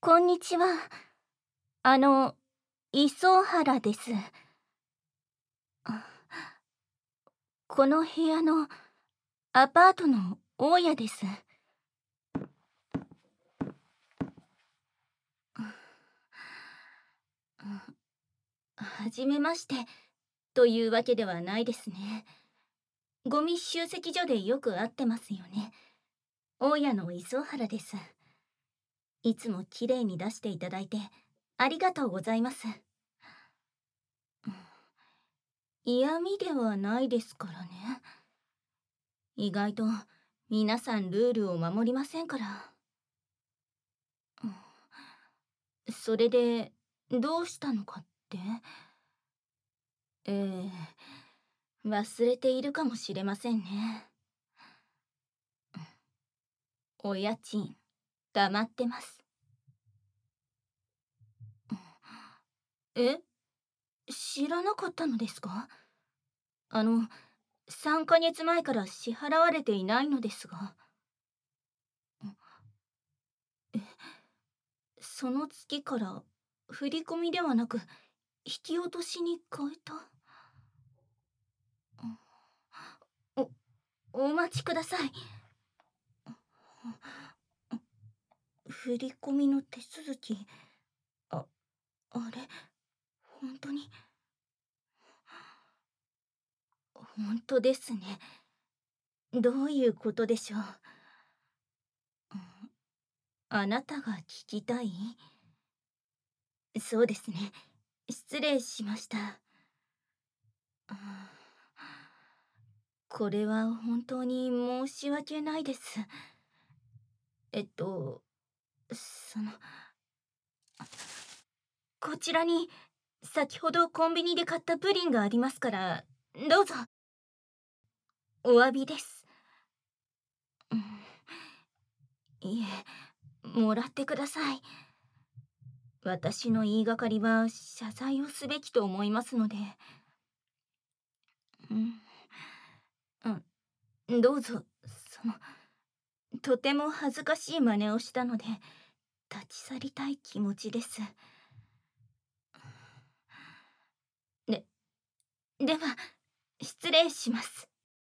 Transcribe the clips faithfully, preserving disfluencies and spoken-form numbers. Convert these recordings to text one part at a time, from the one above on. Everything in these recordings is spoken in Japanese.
こんにちは。あの、磯原です。あこの部屋のアパートの大家です。はじめまして、というわけではないですね。ゴミ集積所でよく会ってますよね。大家の磯原です。いつもきれいに出していただいて、ありがとうございます。嫌味ではないですからね。意外と皆さんルールを守りませんから。それでどうしたのかって？ええ、忘れているかもしれませんね。お家賃黙ってます。え、知らなかったのですか？あの、さんかげつまえから支払われていないのですが。え、その月から振り込みではなく引き落としに変えた？お、お待ちください。振り込みの手続き、あ、あれ、本当に、本当ですね。どういうことでしょう。あなたが聞きたい？そうですね。失礼しました。あこれは本当に申し訳ないです。えっと、その、こちらに先ほどコンビニで買ったプリンがありますから、どうぞ。お詫びです。うん、いえ、もらってください。私の言いがかりは謝罪をすべきと思いますので。うん、うん、どうぞ。その、とても恥ずかしい真似をしたので立ち去りたい気持ちです。で、では失礼します。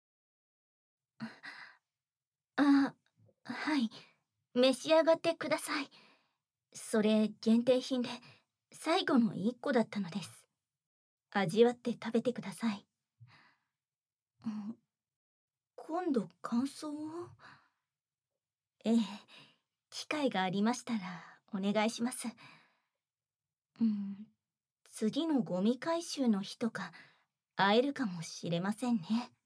あ、はい、召し上がってください。それ限定品で最後のいっこだったのです。味わって食べてください。うん、今度感想を？ええ、機会がありましたらお願いします。うん、次のゴミ回収の日とか会えるかもしれませんね。